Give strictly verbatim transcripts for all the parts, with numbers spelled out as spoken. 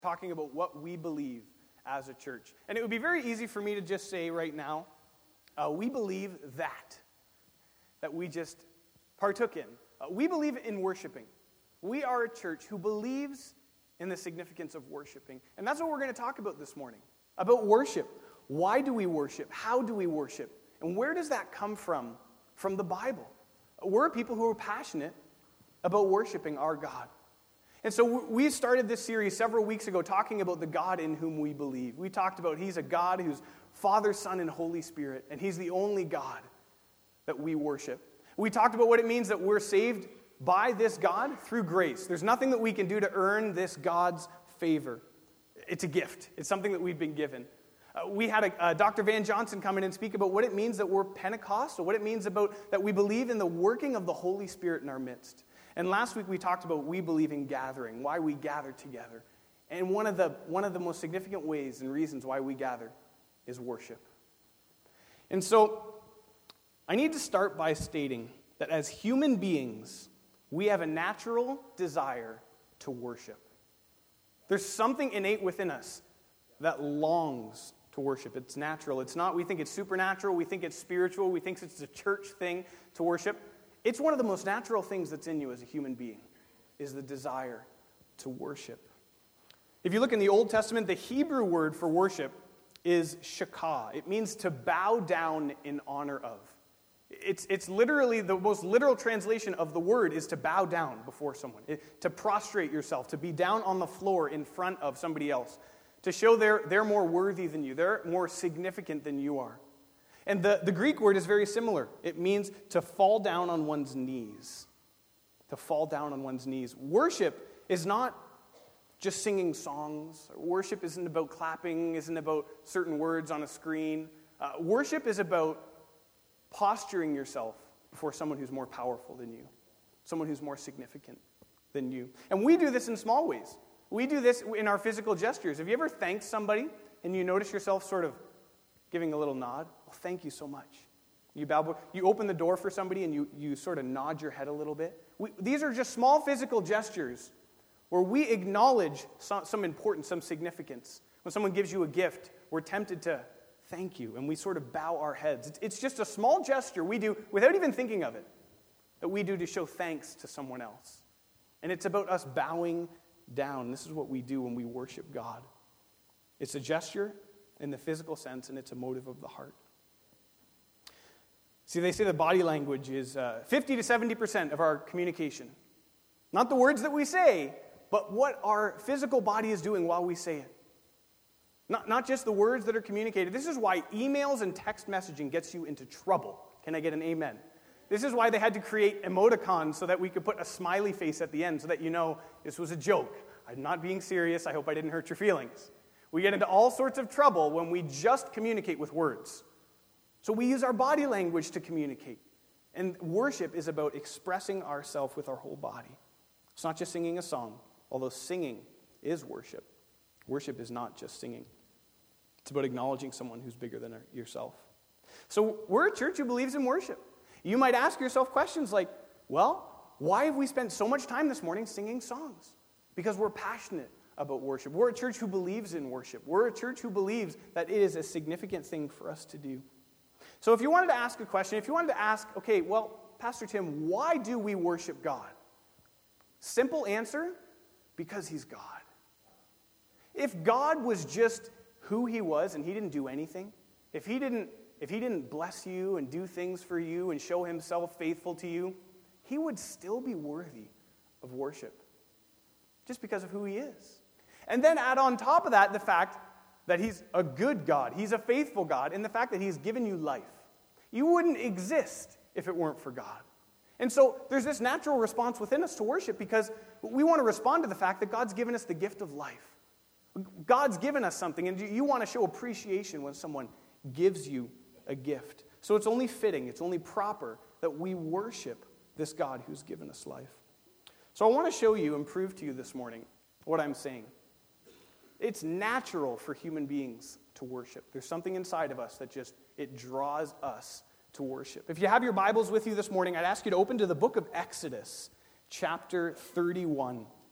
talking about what we believe as a church. And it would be very easy for me to just say right now, uh, we believe that, that we just partook in. Uh, we believe in worshiping. We are a church who believes in the significance of worshiping. And that's what we're going to talk about this morning, about worship. Why do we worship? How do we worship? And where does that come from? From the Bible. We're people who are passionate about worshiping our God. And so we started this series several weeks ago talking about the God in whom we believe. We talked about he's a God who's Father, Son, and Holy Spirit, and he's the only God that we worship. We talked about what it means that we're saved by this God through grace. There's nothing that we can do to earn this God's favor. It's a gift. It's something that we've been given. Uh, we had a, uh, Doctor Van Johnson come in and speak about what it means that we're Pentecostal, what it means about that we believe in the working of the Holy Spirit in our midst. And last week we talked about we believe in gathering, why we gather together. And one of the one of the most significant ways and reasons why we gather is worship. And so I need to start by stating that as human beings, we have a natural desire to worship. There's something innate within us that longs to worship. It's natural. It's not, we think it's supernatural, we think it's spiritual, we think it's a church thing to worship. It's one of the most natural things that's in you as a human being, is the desire to worship. If you look in the Old Testament, the Hebrew word for worship is shakah. It means to bow down in honor of. It's, it's literally, the most literal translation of the word is to bow down before someone, it, to prostrate yourself, to be down on the floor in front of somebody else, to show they're, they're more worthy than you, they're more significant than you are. And the, the Greek word is very similar. It means to fall down on one's knees. To fall down on one's knees. Worship is not just singing songs. Worship isn't about clapping, isn't about certain words on a screen. Uh, worship is about posturing yourself before someone who's more powerful than you, someone who's more significant than you. And we do this in small ways. We do this in our physical gestures. Have you ever thanked somebody and you notice yourself sort of giving a little nod? Well, thank you so much. You bow, you open the door for somebody and you, you sort of nod your head a little bit. We, these are just small physical gestures where we acknowledge some, some importance, some significance. When someone gives you a gift, we're tempted to thank you, and we sort of bow our heads. It's, it's just a small gesture we do without even thinking of it, that we do to show thanks to someone else. And it's about us bowing down. This is what we do when we worship God. It's a gesture in the physical sense, and it's a motive of the heart. See, they say that body language is uh, fifty to seventy percent of our communication. Not the words that we say, but what our physical body is doing while we say it. Not, not just the words that are communicated. This is why emails and text messaging gets you into trouble. Can I get an amen? This is why they had to create emoticons so that we could put a smiley face at the end so that you know this was a joke. I'm not being serious. I hope I didn't hurt your feelings. We get into all sorts of trouble when we just communicate with words. So we use our body language to communicate. And worship is about expressing ourselves with our whole body. It's not just singing a song, although singing is worship. Worship is not just singing. It's about acknowledging someone who's bigger than yourself. So we're a church who believes in worship. You might ask yourself questions like, well, why have we spent so much time this morning singing songs? Because we're passionate about worship. We're a church who believes in worship. We're a church who believes that it is a significant thing for us to do. So if you wanted to ask a question, if you wanted to ask, okay, well, Pastor Tim, why do we worship God? Simple answer, because he's God. If God was just who he was and he didn't do anything, if he didn't, if he didn't bless you and do things for you and show himself faithful to you, he would still be worthy of worship just because of who he is. And then add on top of that the fact that he's a good God, he's a faithful God, and the fact that he's given you life. You wouldn't exist if it weren't for God. And so there's this natural response within us to worship because we want to respond to the fact that God's given us the gift of life. God's given us something, and you want to show appreciation when someone gives you a gift. So it's only fitting, it's only proper that we worship this God who's given us life. So I want to show you and prove to you this morning what I'm saying. It's natural for human beings to worship. There's something inside of us that just, it draws us to worship. If you have your Bibles with you this morning, I'd ask you to open to the book of Exodus, chapter thirty-one.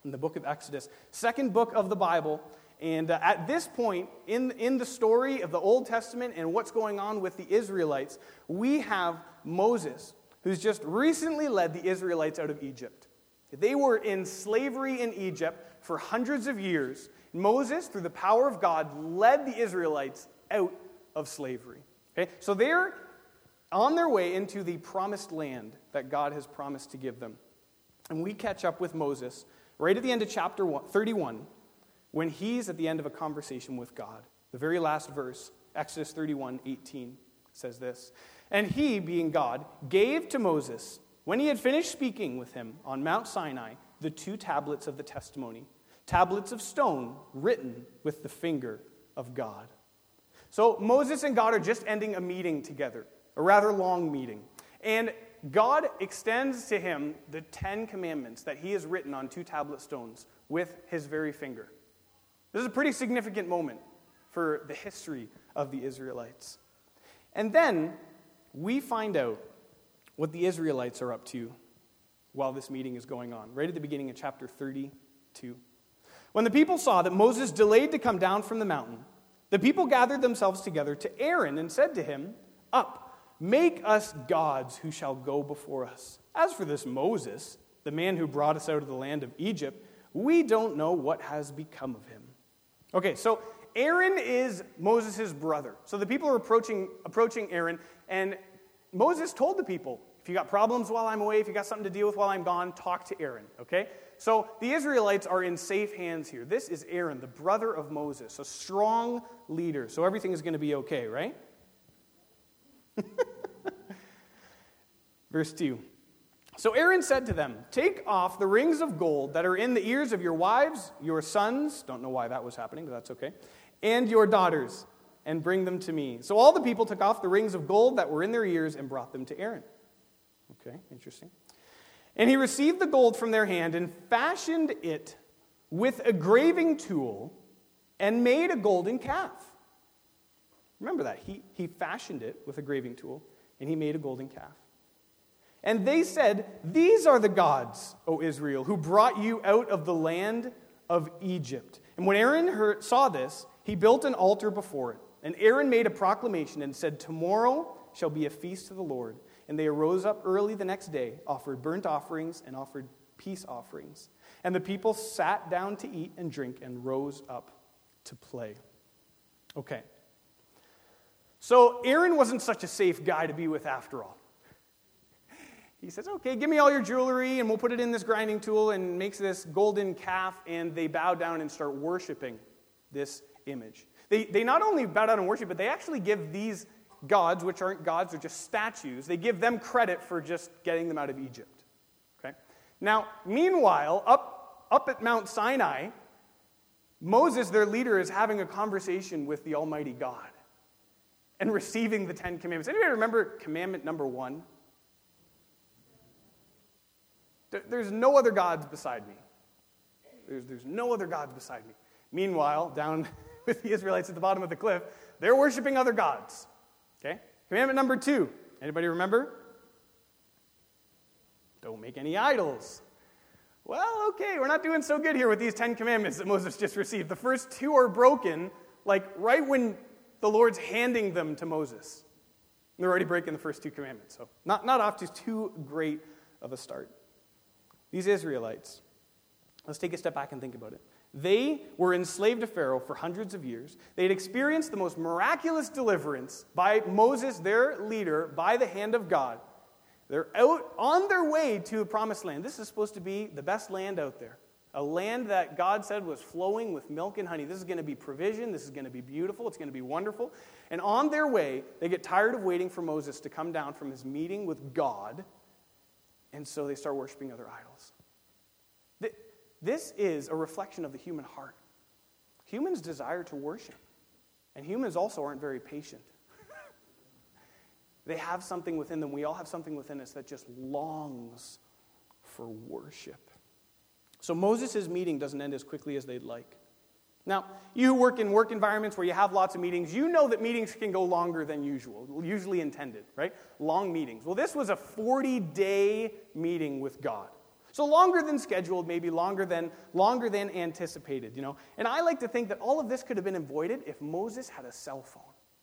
in the book of Exodus, second book of the Bible. And uh, at this point in, in the story of the Old Testament and what's going on with the Israelites, we have Moses, who's just recently led the Israelites out of Egypt. They were in slavery in Egypt for hundreds of years. Moses, through the power of God, led the Israelites out of slavery. Okay? So they're on their way into the promised land that God has promised to give them. And we catch up with Moses right at the end of chapter thirty-one, when he's at the end of a conversation with God. The very last verse, Exodus thirty-one eighteen, says this. And he, being God, gave to Moses, when he had finished speaking with him on Mount Sinai, the two tablets of the testimony, tablets of stone written with the finger of God. So Moses and God are just ending a meeting together, a rather long meeting. And God extends to him the Ten Commandments that he has written on two tablet stones with his very finger. This is a pretty significant moment for the history of the Israelites. And then we find out what the Israelites are up to while this meeting is going on, right at the beginning of chapter thirty-two. When the people saw that Moses delayed to come down from the mountain, the people gathered themselves together to Aaron and said to him, Up, make us gods who shall go before us. As for this Moses, the man who brought us out of the land of Egypt, we don't know what has become of him. Okay, so Aaron is Moses' brother. So the people are approaching, approaching Aaron, and Moses told the people, if you got problems while I'm away, if you got something to deal with while I'm gone, talk to Aaron, okay? So the Israelites are in safe hands here. This is Aaron, the brother of Moses, a strong leader. So everything is going to be okay, right? Verse two. So Aaron said to them, Take off the rings of gold that are in the ears of your wives, your sons, don't know why that was happening, but that's okay, and your daughters, and bring them to me. So all the people took off the rings of gold that were in their ears and brought them to Aaron. Okay, interesting. And he received the gold from their hand and fashioned it with a graving tool and made a golden calf. Remember that. He, he fashioned it with a graving tool and he made a golden calf. And they said, These are the gods, O Israel, who brought you out of the land of Egypt. And when Aaron heard, saw this, he built an altar before it. And Aaron made a proclamation and said, Tomorrow shall be a feast to the Lord. And they arose up early the next day, offered burnt offerings and offered peace offerings. And the people sat down to eat and drink and rose up to play. Okay. So Aaron wasn't such a safe guy to be with after all. He says, okay, give me all your jewelry, and we'll put it in this grinding tool, and makes this golden calf, and they bow down and start worshiping this image. They, they not only bow down and worship, but they actually give these gods, which aren't gods, they're just statues, they give them credit for just getting them out of Egypt. Okay? Now, meanwhile, up, up at Mount Sinai, Moses, their leader, is having a conversation with the Almighty God and receiving the Ten Commandments. Anybody remember commandment number one? There's no other gods beside me. There's, there's no other gods beside me. Meanwhile, down with the Israelites at the bottom of the cliff, they're worshiping other gods. Okay? Commandment number two. Anybody remember? Don't make any idols. Well, okay, we're not doing so good here with these Ten Commandments that Moses just received. The first two are broken, like right when the Lord's handing them to Moses. And they're already breaking the first two commandments. So not, not off to too great of a start. These Israelites, let's take a step back and think about it. They were enslaved to Pharaoh for hundreds of years. They had experienced the most miraculous deliverance by Moses, their leader, by the hand of God. They're out on their way to the promised land. This is supposed to be the best land out there. A land that God said was flowing with milk and honey. This is going to be provision. This is going to be beautiful. It's going to be wonderful. And on their way, they get tired of waiting for Moses to come down from his meeting with God. And so they start worshiping other idols. This is a reflection of the human heart. Humans desire to worship. And humans also aren't very patient. They have something within them. We all have something within us that just longs for worship. So Moses' meeting doesn't end as quickly as they'd like. Now, you work in work environments where you have lots of meetings. You know that meetings can go longer than usual, usually intended, right? Long meetings. Well, this was a forty-day meeting with God. So longer than scheduled, maybe longer than longer than anticipated, you know. And I like to think that all of this could have been avoided if Moses had a cell phone.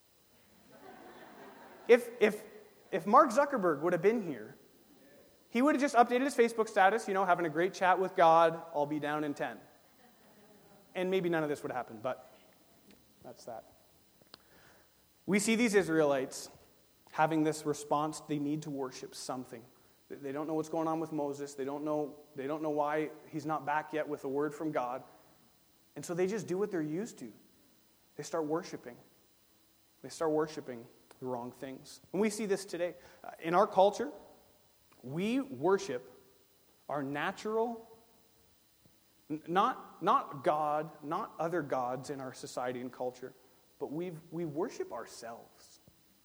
if if if Mark Zuckerberg would have been here, he would have just updated his Facebook status, you know, having a great chat with God, I'll be down in ten. And maybe none of this would have happened, but that's that. We see these Israelites having this response. They need to worship something. They don't know what's going on with Moses. They don't know, they don't know why he's not back yet with a word from God. And so they just do what they're used to. They start worshiping. They start worshiping the wrong things. And we see this today. Uh, in our culture, we worship our natural, n- not, not God, not other gods in our society and culture, but we we worship ourselves.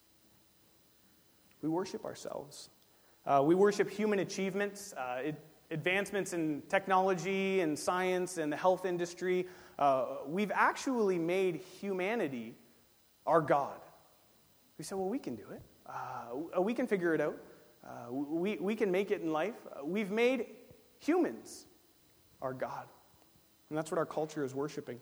We worship ourselves. Uh, we worship human achievements, uh, it, advancements in technology and science and the health industry. Uh, we've actually made humanity our God. We say, well, we can do it. Uh, we can figure it out. Uh, we, we can make it in life. Uh, we've made humans our God. And that's what our culture is worshiping.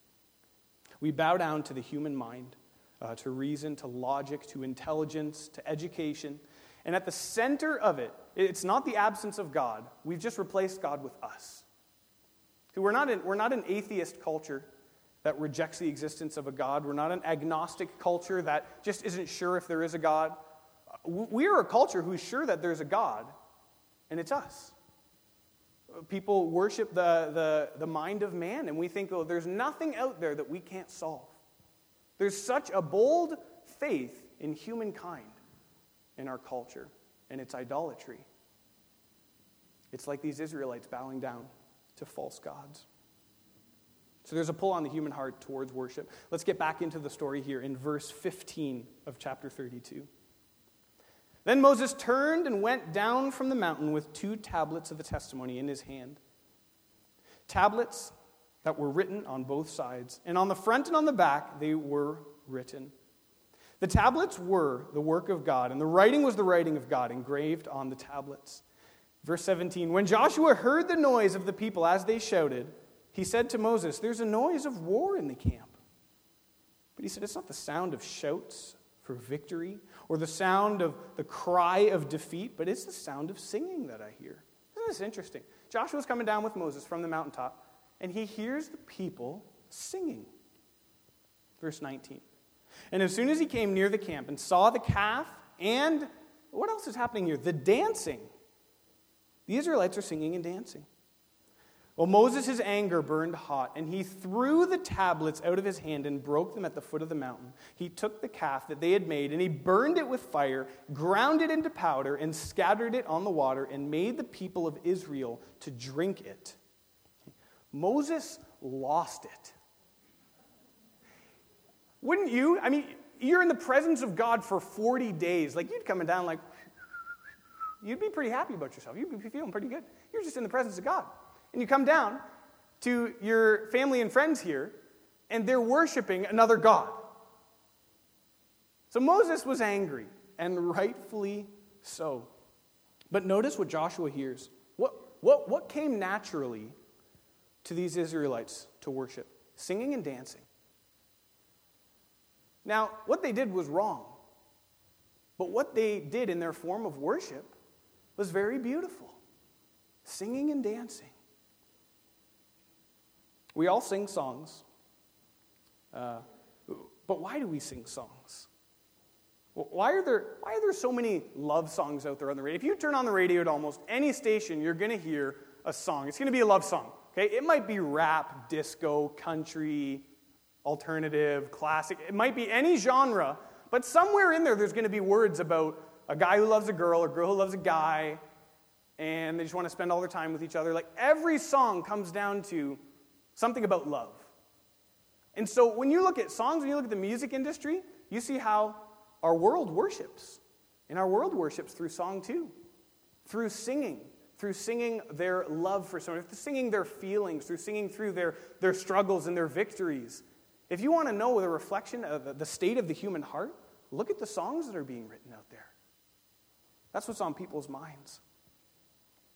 We bow down to the human mind, uh, to reason, to logic, to intelligence, to education. And at the center of it, it's not the absence of God. We've just replaced God with us. See, we're not an, we're not an atheist culture that rejects the existence of a God. We're not an agnostic culture that just isn't sure if there is a God. We are a culture who's sure that there's a God, and it's us. People worship the, the, the mind of man, and we think, oh, there's nothing out there that we can't solve. There's such a bold faith in humankind in our culture, and it's idolatry. It's like these Israelites bowing down to false gods. So there's a pull on the human heart towards worship. Let's get back into the story here in verse fifteen of chapter thirty-two. Then Moses turned and went down from the mountain with two tablets of the testimony in his hand. Tablets that were written on both sides, and on the front and on the back they were written. The tablets were the work of God, and the writing was the writing of God engraved on the tablets. Verse seventeen, when Joshua heard the noise of the people as they shouted, he said to Moses, there's a noise of war in the camp. But he said, it's not the sound of shouts for victory or the sound of the cry of defeat, but it's the sound of singing that I hear. Isn't this interesting? Joshua's coming down with Moses from the mountaintop, and he hears the people singing. Verse nineteen. And as soon as he came near the camp and saw the calf and, what else is happening here? The dancing. The Israelites are singing and dancing. Well, Moses' anger burned hot, and he threw the tablets out of his hand and broke them at the foot of the mountain. He took the calf that they had made, and he burned it with fire, ground it into powder, and scattered it on the water, and made the people of Israel to drink it. Moses lost it. Wouldn't you? I mean, you're in the presence of God for forty days. Like, you'd come down like, you'd be pretty happy about yourself. You'd be feeling pretty good. You're just in the presence of God. And you come down to your family and friends here, and they're worshiping another god. So Moses was angry, and rightfully so. But notice what Joshua hears. What, what, what came naturally to these Israelites to worship? Singing and dancing. Now, what they did was wrong. But what they did in their form of worship was very beautiful. Singing and dancing. We all sing songs. Uh, but why do we sing songs? Why are there why are there so many love songs out there on the radio? If you turn on the radio to almost any station, you're going to hear a song. It's going to be a love song. Okay? It might be rap, disco, country, alternative, classic. It might be any genre, but somewhere in there there's going to be words about a guy who loves a girl, a girl who loves a guy, and they just want to spend all their time with each other. Like, every song comes down to something about love. And so when you look at songs, when you look at the music industry, you see how our world worships. And our world worships through song too. Through singing. Through singing their love for someone. Through singing their feelings. Through singing through their, their struggles and their victories. If you want to know the reflection of the state of the human heart, look at the songs that are being written out there. That's what's on people's minds.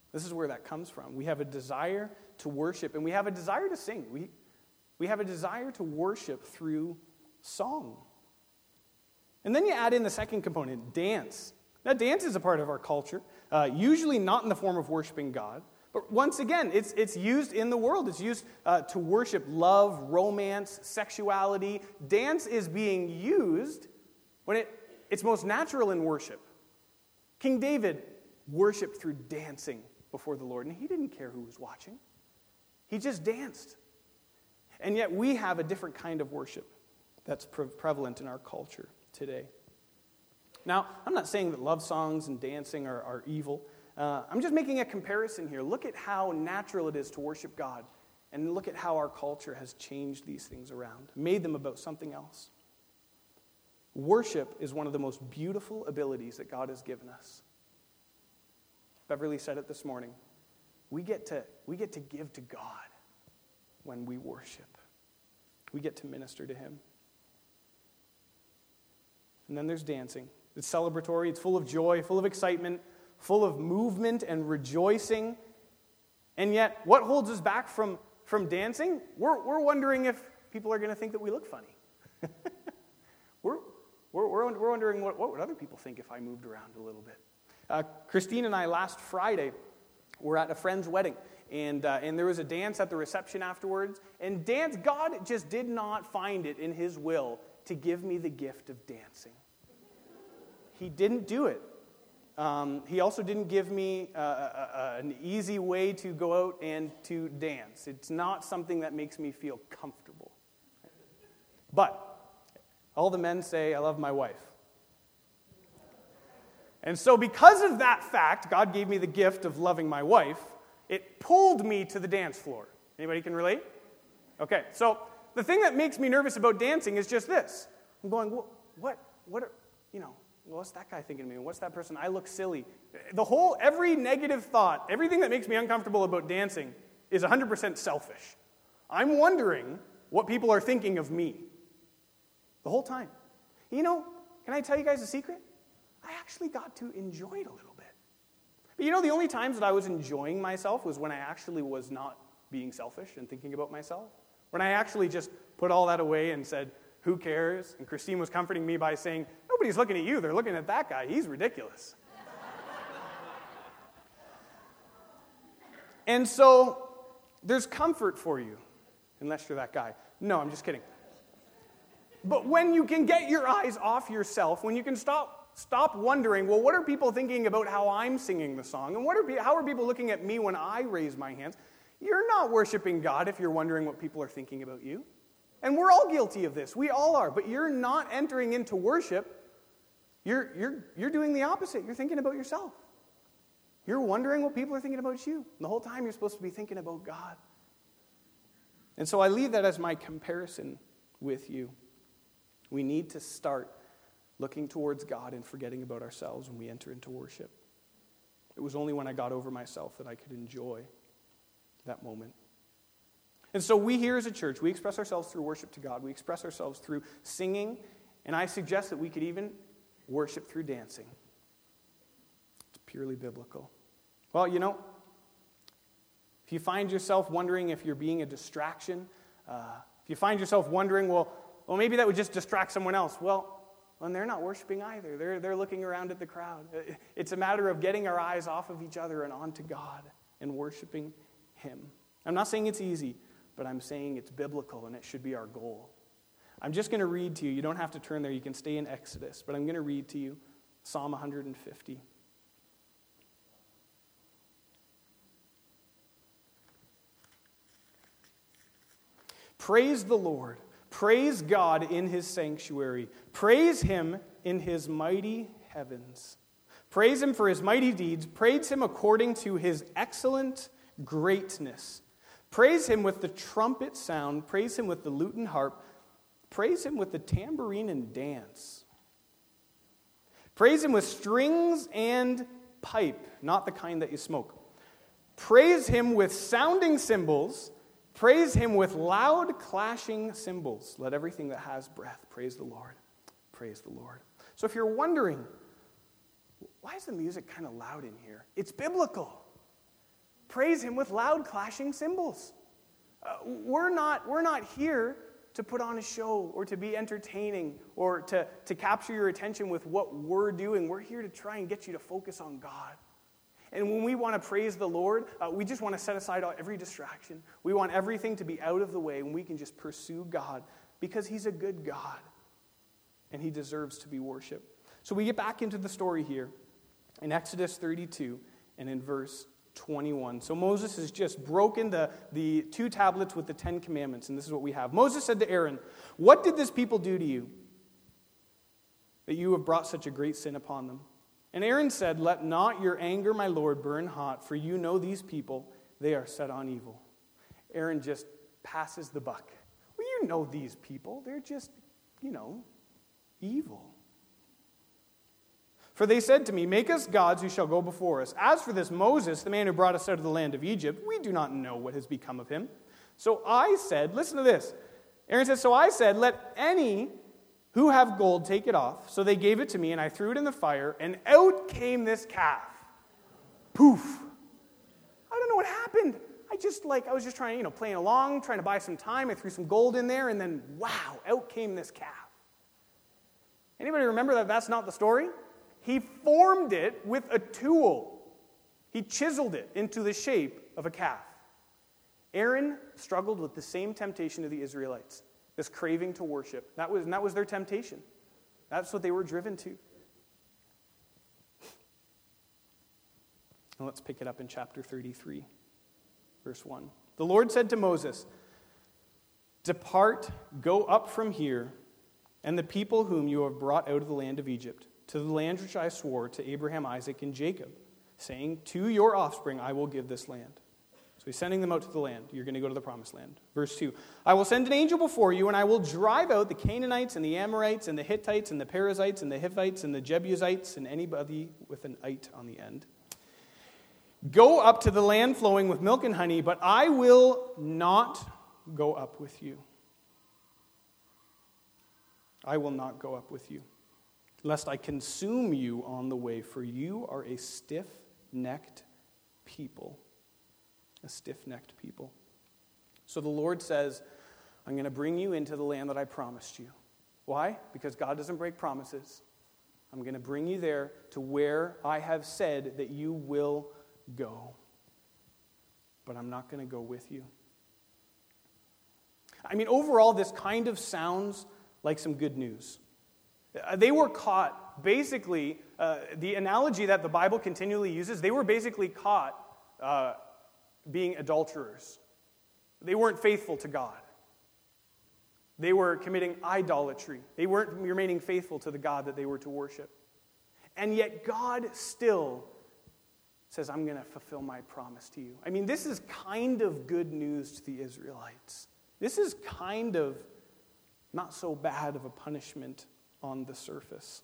This is where that comes from. We have a desire to worship, and we have a desire to sing. We, we have a desire to worship through song. And then you add in the second component, dance. Now, dance is a part of our culture, uh, usually not in the form of worshiping God, but once again, it's, it's used in the world. It's used uh, to worship love, romance, sexuality. Dance is being used when it, it's most natural in worship. King David worshiped through dancing before the Lord, and he didn't care who was watching. He just danced. And yet we have a different kind of worship that's pre- prevalent in our culture today. Now, I'm not saying that love songs and dancing are, are evil. Uh, I'm just making a comparison here. Look at how natural it is to worship God, and look at how our culture has changed these things around, made them about something else. Worship is one of the most beautiful abilities that God has given us. Beverly said it this morning. We get to, we get to give to God when we worship. We get to minister to Him. And then there's dancing. It's celebratory, it's full of joy, full of excitement, full of movement and rejoicing. And yet, what holds us back from, from dancing? We're, we're wondering if people are going to think that we look funny. we're, we're, we're, we're wondering what, what would other people think if I moved around a little bit. Uh, Christine and I last Friday were at a friend's wedding, and uh, and there was a dance at the reception afterwards. And dance, God just did not find it in His will to give me the gift of dancing. He didn't do it. Um, he also didn't give me uh, a, a, an easy way to go out and to dance. It's not something that makes me feel comfortable. But all the men say, I love my wife. And so because of that fact, God gave me the gift of loving my wife. It pulled me to the dance floor. Anybody can relate? Okay, so the thing that makes me nervous about dancing is just this. I'm going, what, what, what are, you know, what's that guy thinking of me? What's that person? I look silly. The whole, every negative thought, everything that makes me uncomfortable about dancing is one hundred percent selfish. I'm wondering what people are thinking of me the whole time. You know, can I tell you guys a secret? I actually got to enjoy it a little bit. But you know, the only times that I was enjoying myself was when I actually was not being selfish and thinking about myself. When I actually just put all that away and said, who cares? And Christine was comforting me by saying, nobody's looking at you, they're looking at that guy. He's ridiculous. And so, there's comfort for you, unless you're that guy. No, I'm just kidding. But when you can get your eyes off yourself, when you can stop Stop wondering, well, what are people thinking about how I'm singing the song? And what are pe- how are people looking at me when I raise my hands? You're not worshiping God if you're wondering what people are thinking about you. And we're all guilty of this. We all are. But you're not entering into worship. You're, you're, you're doing the opposite. You're thinking about yourself. You're wondering what people are thinking about you. And the whole time you're supposed to be thinking about God. And so I leave that as my comparison with you. We need to start looking towards God and forgetting about ourselves when we enter into worship. It was only when I got over myself that I could enjoy that moment. And so we here as a church, we express ourselves through worship to God. We express ourselves through singing, and I suggest that we could even worship through dancing. It's purely biblical. Well, you know, if you find yourself wondering if you're being a distraction, uh, if you find yourself wondering, well, well, maybe that would just distract someone else. Well, and they're not worshiping either. They're, they're looking around at the crowd. It's a matter of getting our eyes off of each other and onto God and worshiping Him. I'm not saying it's easy, but I'm saying it's biblical and it should be our goal. I'm just going to read to you. You don't have to turn there. You can stay in Exodus, but I'm going to read to you Psalm one hundred fifty. Praise the Lord. Praise God in His sanctuary. Praise Him in His mighty heavens. Praise Him for His mighty deeds. Praise Him according to His excellent greatness. Praise Him with the trumpet sound. Praise Him with the lute and harp. Praise Him with the tambourine and dance. Praise Him with strings and pipe, not the kind that you smoke. Praise Him with sounding cymbals. Praise Him with loud clashing cymbals. Let everything that has breath praise the Lord. Praise the Lord. So if you're wondering, why is the music kind of loud in here? It's biblical. praise him with loud clashing cymbals. Uh, we're not, we're not here to put on a show or to be entertaining or to, to capture your attention with what we're doing. We're here to try and get you to focus on God. And when we want to praise the Lord, uh, we just want to set aside every distraction. We want everything to be out of the way, and we can just pursue God because he's a good God, and he deserves to be worshipped. So we get back into the story here in Exodus thirty-two and in verse twenty-one. So Moses has just broken the, the two tablets with the Ten Commandments, and this is what we have. Moses said to Aaron, "What did this people do to you, that you have brought such a great sin upon them?" And Aaron said, "Let not your anger, my Lord, burn hot, for you know these people, they are set on evil." Aaron just passes the buck. Well, you know these people, they're just, you know, evil. "For they said to me, 'Make us gods who shall go before us.' As for this Moses, the man who brought us out of the land of Egypt, we do not know what has become of him. So I said," listen to this. Aaron says, "So I said, let any who have gold take it off. So they gave it to me, and I threw it in the fire, and out came this calf." Poof. I don't know what happened. I just like, I was just trying, you know, playing along, trying to buy some time. I threw some gold in there, and then, wow, out came this calf. Anybody remember that that's not the story? He formed it with a tool. He chiseled it into the shape of a calf. Aaron struggled with the same temptation of the Israelites, this craving to worship. That was, and that was their temptation. That's what they were driven to. And let's pick it up in chapter thirty-three, verse one. "The Lord said to Moses, 'Depart, go up from here, and the people whom you have brought out of the land of Egypt, to the land which I swore to Abraham, Isaac, and Jacob, saying, to your offspring I will give this land.'" So he's sending them out to the land. You're going to go to the promised land. Verse two, "I will send an angel before you, and I will drive out the Canaanites and the Amorites and the Hittites and the Perizzites and the Hivites and the Jebusites and anybody with an ite on the end. Go up to the land flowing with milk and honey, but I will not go up with you. I will not go up with you, lest I consume you on the way, for you are a stiff-necked people." A stiff-necked people. So the Lord says, "I'm going to bring you into the land that I promised you." Why? Because God doesn't break promises. I'm going to bring you there to where I have said that you will go. But I'm not going to go with you. I mean, overall, this kind of sounds like some good news. They were caught, basically, uh, the analogy that the Bible continually uses, they were basically caught uh, being adulterers. They weren't faithful to God. They were committing idolatry. They weren't remaining faithful to the God that they were to worship. And yet God still says, "I'm going to fulfill my promise to you." I mean, this is kind of good news to the Israelites. This is kind of not so bad of a punishment on the surface.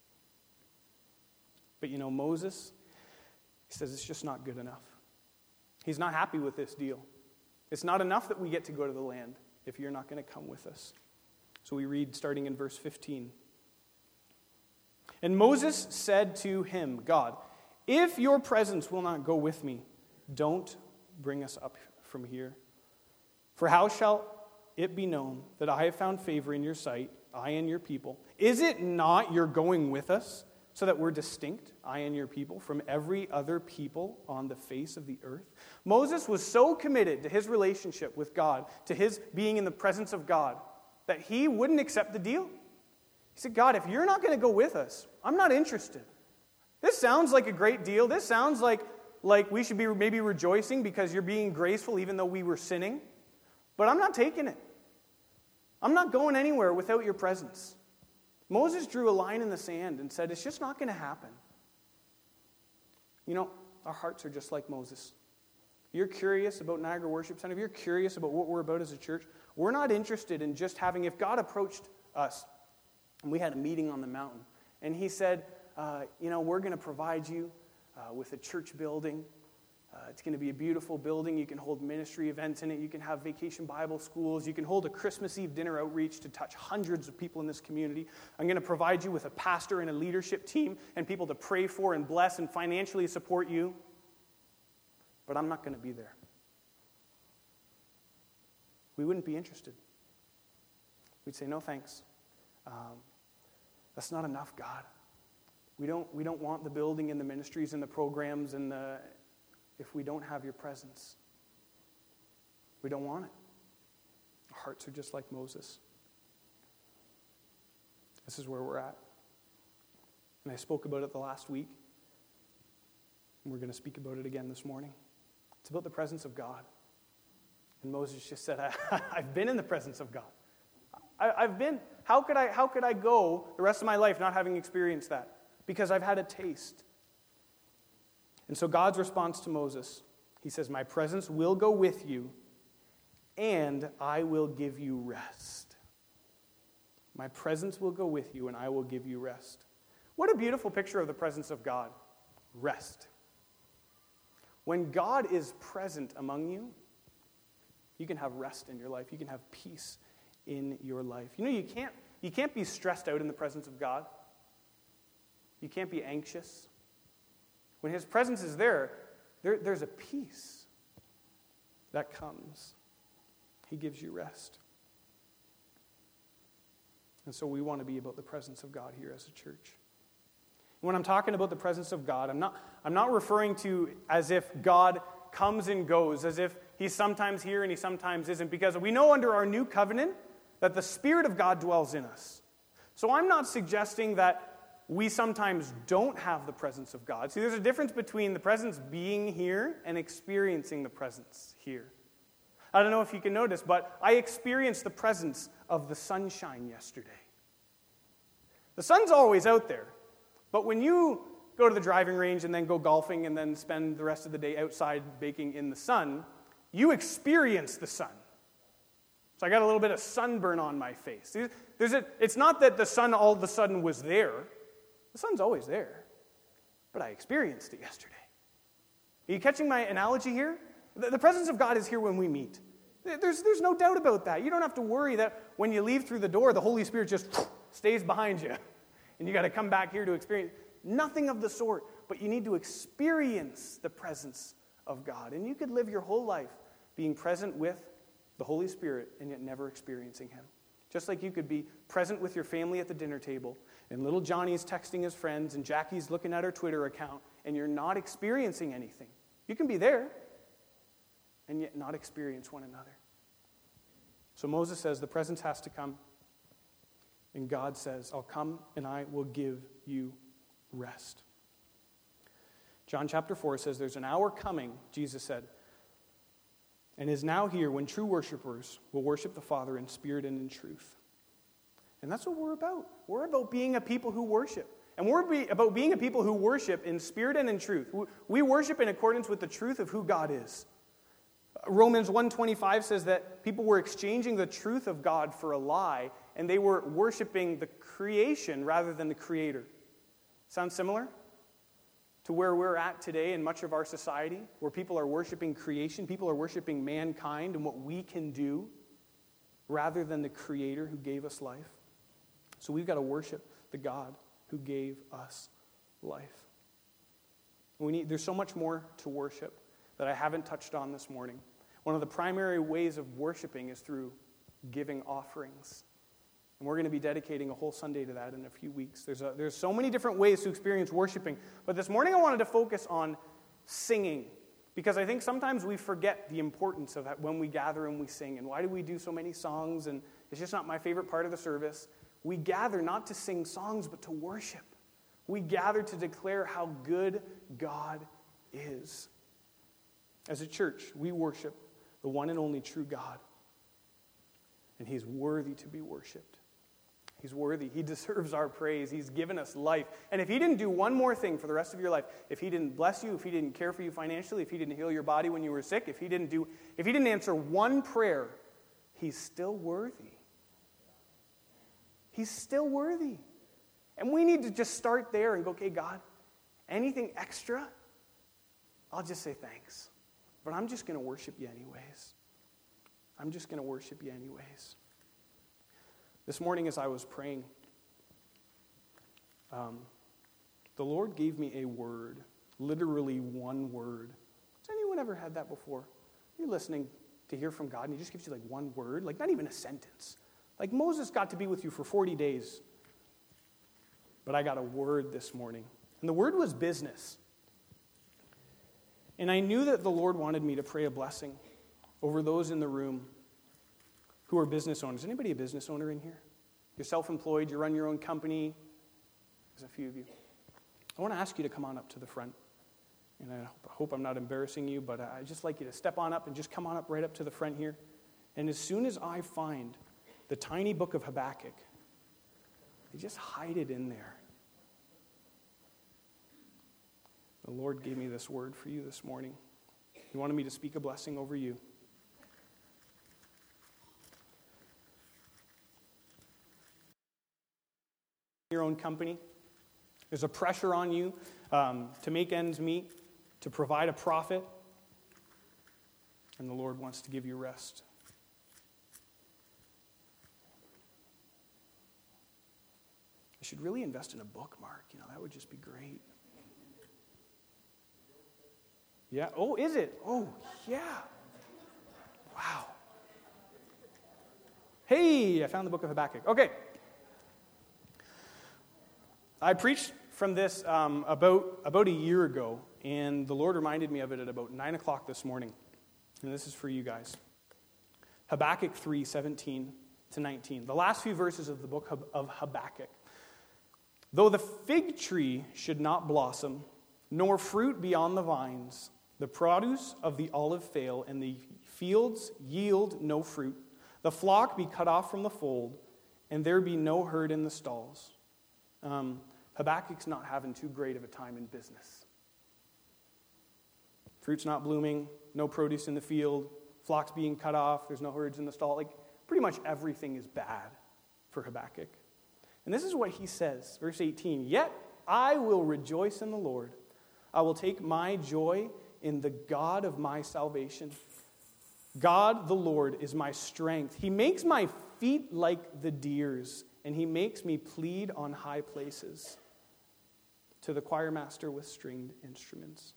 But you know, Moses, he says it's just not good enough. He's not happy with this deal. It's not enough that we get to go to the land if you're not going to come with us. So we read starting in verse fifteen. "And Moses said to him," God, "if your presence will not go with me, don't bring us up from here. For how shall it be known that I have found favor in your sight, I and your people? Is it not your going with us, so that we're distinct, I and your people, from every other people on the face of the earth?" Moses was so committed to his relationship with God, to his being in the presence of God, that he wouldn't accept the deal. He said, "God, if you're not going to go with us, I'm not interested. This sounds like a great deal. This sounds like, like we should be maybe rejoicing because you're being graceful even though we were sinning. But I'm not taking it. I'm not going anywhere without your presence." Moses drew a line in the sand and said, it's just not going to happen. You know, our hearts are just like Moses. If you're curious about Niagara Worship Center, if you're curious about what we're about as a church, we're not interested in just having, if God approached us, and we had a meeting on the mountain, and he said, uh, you know, we're going to provide you uh, with a church building. Uh, it's going to be a beautiful building. You can hold ministry events in it. You can have vacation Bible schools. You can hold a Christmas Eve dinner outreach to touch hundreds of people in this community. I'm going to provide you with a pastor and a leadership team and people to pray for and bless and financially support you. but I'm not going to be there. We wouldn't be interested. We'd say, no thanks. Um, that's not enough, God. We don't, we don't want the building and the ministries and the programs and the, if we don't have your presence. We don't want it. Our hearts are just like Moses. This is where we're at. And I spoke about it the last week. And we're going to speak about it again this morning. It's about the presence of God. And Moses just said, I, I've been in the presence of God. I, I've been. How could I, how could I go the rest of my life not having experienced that? Because I've had a taste. And so God's response to Moses, he says, my presence will go with you, and I will give you rest. My presence will go with you, and I will give you rest. What a beautiful picture of the presence of God. Rest. When God is present among you, you can have rest in your life. You can have peace in your life. You know, you can't, you can't be stressed out in the presence of God. You can't be anxious. When his presence is there, there there's a peace that comes. He gives you rest. And so we want to be about the presence of God here as a church. When I'm talking about the presence of God, I'm not, I'm not referring to as if God comes and goes, as if he's sometimes here and he sometimes isn't, because we know under our new covenant that the Spirit of God dwells in us. So I'm not suggesting that we sometimes don't have the presence of God. See, there's a difference between the presence being here and experiencing the presence here. I don't know if you can notice, but I experienced the presence of the sunshine yesterday. The sun's always out there, but when you go to the driving range and then go golfing and then spend the rest of the day outside baking in the sun, you experience the sun. So I got a little bit of sunburn on my face. There's a, it's not that the sun all of a sudden was there. The sun's always there, but I experienced it yesterday. Are you catching my analogy here? The, the presence of God is here when we meet. There's, there's no doubt about that. You don't have to worry that when you leave through the door, the Holy Spirit just stays behind you, and you got to come back here to experience. Nothing of the sort, but you need to experience the presence of God. And you could live your whole life being present with the Holy Spirit and yet never experiencing him. Just like you could be present with your family at the dinner table, and little Johnny's texting his friends, and Jackie's looking at her Twitter account, and you're not experiencing anything. You can be there, and yet not experience one another. So Moses says the presence has to come, and God says, I'll come and I will give you rest. John chapter four says, there's an hour coming, Jesus said, and is now here when true worshipers will worship the Father in spirit and in truth. And that's what we're about. We're about being a people who worship. And we're be, about being a people who worship in spirit and in truth. We worship in accordance with the truth of who God is. Romans one twenty-five says that people were exchanging the truth of God for a lie, and they were worshiping the creation rather than the Creator. Sound similar to where we're at today in much of our society, where people are worshiping creation, people are worshiping mankind and what we can do rather than the Creator who gave us life? So we've got to worship the God who gave us life. We need, there's so much more to worship that I haven't touched on this morning. One of the primary ways of worshiping is through giving offerings. And we're going to be dedicating a whole Sunday to that in a few weeks. There's, a, there's so many different ways to experience worshiping. But this morning I wanted to focus on singing. Because I think sometimes we forget the importance of that when we gather and we sing. And why do we do so many songs? And it's just not my favorite part of the service. We gather not to sing songs, but to worship. We gather to declare how good God is. As a church, we worship the one and only true God. And he's worthy to be worshiped. He's worthy. He deserves our praise. He's given us life. And if he didn't do one more thing for the rest of your life, if he didn't bless you, if he didn't care for you financially, if he didn't heal your body when you were sick, if he didn't do, if he didn't answer one prayer, he's still worthy. He's still worthy. And we need to just start there and go, okay, God, anything extra, I'll just say thanks. But I'm just going to worship you anyways. I'm just going to worship you anyways. This morning as I was praying, um, the Lord gave me a word, literally one word. Does anyone ever had that before? You're listening to hear from God, and he just gives you like one word, like not even a sentence. Like Moses got to be with you for forty days. But I got a word this morning. And the word was business. And I knew that the Lord wanted me to pray a blessing over those in the room who are business owners. Anybody a business owner in here? You're self-employed, you run your own company. There's a few of you. I want to ask you to come on up to the front. And I hope I'm not embarrassing you, but I'd just like you to step on up and just come on up right up to the front here. And as soon as I find the tiny book of Habakkuk, you just hide it in there. The Lord gave me this word for you this morning. He wanted me to speak a blessing over you. Your own company. There's a pressure on you um, to make ends meet, to provide a profit, and the Lord wants to give you rest. I should really invest in a bookmark. You know, that would just be great. Yeah. Oh, is it? Oh, yeah. Wow. Hey, I found the book of Habakkuk. Okay. I preached from this um, about, about a year ago, and the Lord reminded me of it at about nine o'clock this morning. And this is for you guys. Habakkuk three, seventeen to nineteen. The last few verses of the book of Habakkuk. Though the fig tree should not blossom, nor fruit be on the vines, the produce of the olive fail, and the fields yield no fruit, the flock be cut off from the fold, and there be no herd in the stalls. Um, Habakkuk's not having too great of a time in business. Fruit's not blooming, no produce in the field, flocks being cut off, there's no herds in the stall. Like, pretty much everything is bad for Habakkuk. And this is what he says, verse eighteen, "Yet I will rejoice in the Lord. I will take my joy in the God of my salvation. God, the Lord, is my strength. He makes my feet like the deer's, and he makes me plead on high places." To the choir master with stringed instruments,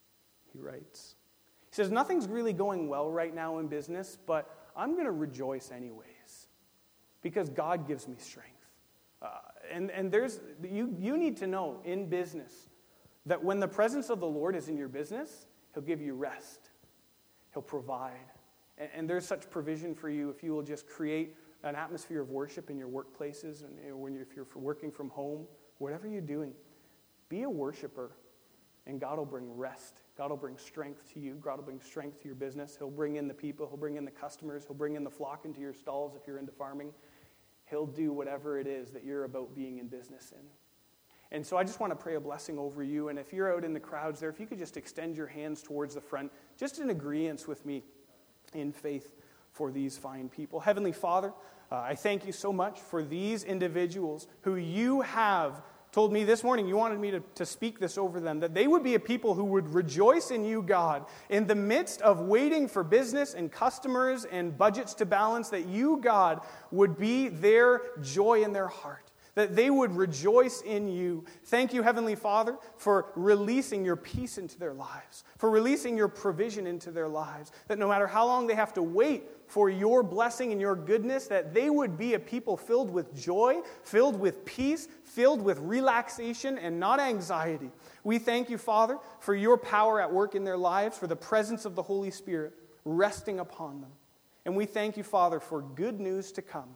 he writes. He says, nothing's really going well right now in business, but I'm going to rejoice anyways because God gives me strength. Uh, and and there's you, you need to know in business that when the presence of the Lord is in your business, he'll give you rest. He'll provide. And, and there's such provision for you if you will just create an atmosphere of worship in your workplaces and you know, when you're, if you're working from home, whatever you're doing, be a worshiper, and God will bring rest. God will bring strength to you. God will bring strength to your business. He'll bring in the people. He'll bring in the customers. He'll bring in the flock into your stalls if you're into farming. He'll do whatever it is that you're about being in business in. And so I just want to pray a blessing over you. And if you're out in the crowds there, if you could just extend your hands towards the front, just in agreement with me in faith for these fine people. Heavenly Father, uh, I thank you so much for these individuals who you have told me this morning, you wanted me to, to speak this over them, that they would be a people who would rejoice in you, God, in the midst of waiting for business and customers and budgets to balance, that you, God, would be their joy in their heart, that they would rejoice in you. Thank you, Heavenly Father, for releasing your peace into their lives, for releasing your provision into their lives, that no matter how long they have to wait for your blessing and your goodness, that they would be a people filled with joy, filled with peace, filled with relaxation and not anxiety. We thank you, Father, for your power at work in their lives, for the presence of the Holy Spirit resting upon them. And we thank you, Father, for good news to come.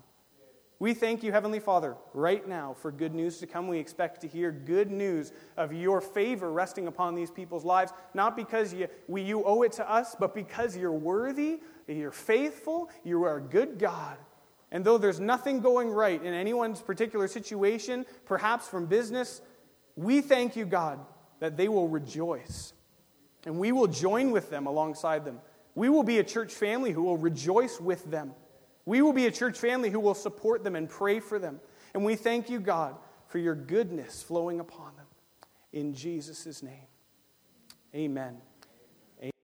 We thank you, Heavenly Father, right now for good news to come. We expect to hear good news of your favor resting upon these people's lives, not because you, we, you owe it to us, but because you're worthy, you're faithful, you are a good God. And though there's nothing going right in anyone's particular situation, perhaps from business, we thank you, God, that they will rejoice. And we will join with them alongside them. We will be a church family who will rejoice with them. We will be a church family who will support them and pray for them. And we thank you, God, for your goodness flowing upon them. In Jesus' name, amen.